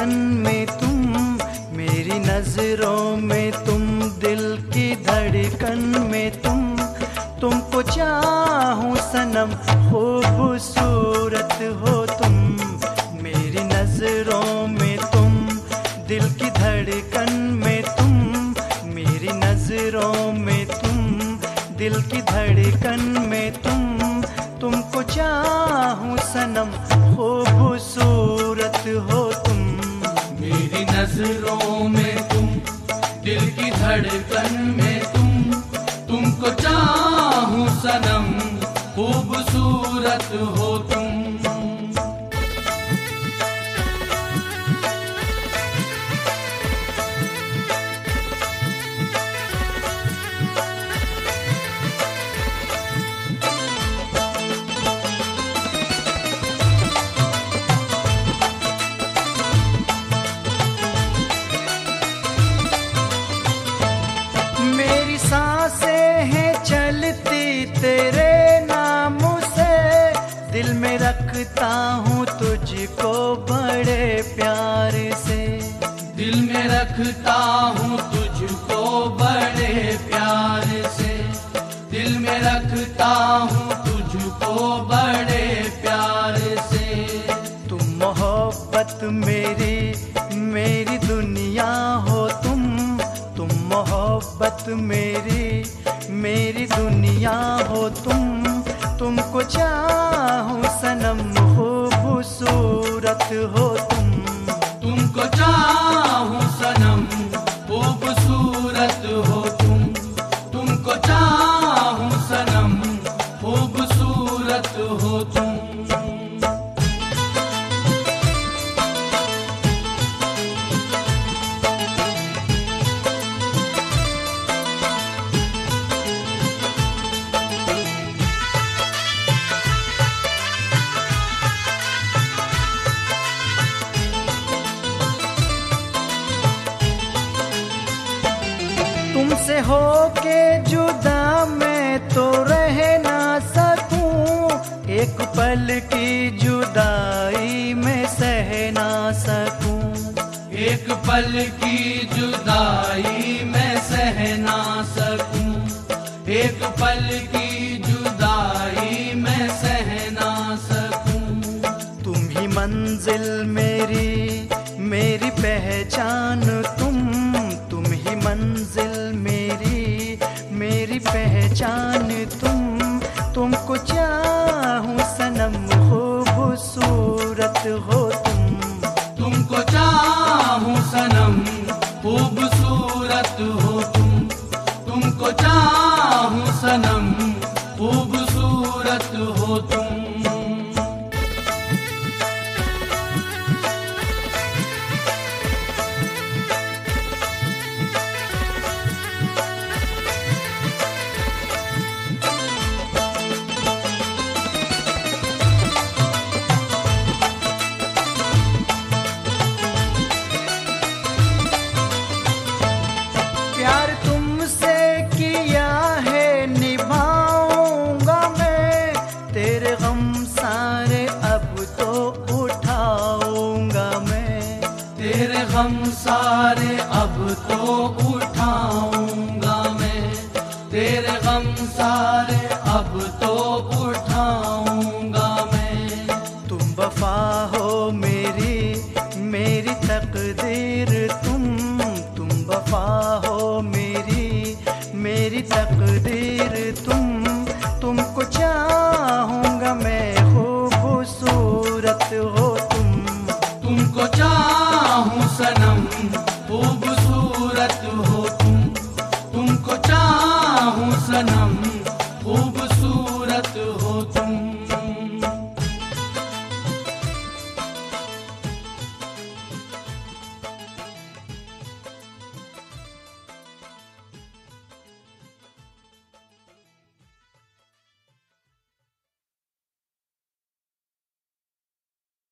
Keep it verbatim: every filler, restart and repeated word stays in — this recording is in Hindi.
धड़कन में तुम, मेरी नजरों में तुम, दिल की धड़कन में तुम। तुमको चाहूं सनम, खूबसूरत हो तुम, मेरी नजरों में तुम, दिल की धड़कन में तुम, मेरी नजरों में तुम, दिल की धड़कन में तुम। तुमको चाहूं सनम, खूबसूरत हो तुम, मेरी नजरों में तुम, दिल की धड़कन में तुम। तुमको चाहूं सनम, खूबसूरत हो तुम। मेरी सांसें हैं चलती तेरे नाम से, दिल में रखता हूँ तुझको बड़े प्यार से, दिल में रखता हूँ तुझको बड़े प्यार से, दिल में रखता हूँ तुझको बड़े प्यार से। तुम मोहब्बत मेरी, मेरी दुनिया हो तुम, तुम मोहब्बत मेरी, मेरी दुनिया हो तुम। तुमको चाहूं सनम, खूबसूरत हो तुम, तुमको चाहूं सनम, खूबसूरत हो तुम। तुमको चाहूं सनम, खूबसूरत हो तुम। तुमसे होके जुदा मैं तो रह ना सकूं, एक पल की जुदाई में सह ना सकूं, एक पल की जुदाई मैं सह ना सकूं, एक पल की जुदाई मैं सह ना सकूं। तुम ही मंजिल मेरी, मेरी पहचान तुम, तुम ही मंजिल मेरी, मेरी पहचान तुम। तुमको चाहूं सनम, खूबसूरत हो तुम, तुमको चाहूं सनम, खूबसूरत हो तुम। तुमको चाहूं सनम, खूबसूरत हो तुम। प्यार तुमसे किया है निभाऊंगा मैं, तेरे गम सारे अब तो उठाऊंगा मैं, तेरे गम सारे अब तो उठाऊंगा मैं, तेरे गम सारे अब तो उठाऊंगा मैं। तुम वफा हो मेरी, मेरी तकदीर तुम, तुम वफा हो मेरी, मेरी तकदीर तुम। तुमको चाहूंगा मैं, खूबसूरत हो तुम, तुमको चाहूं सनम, खूबसूरत हो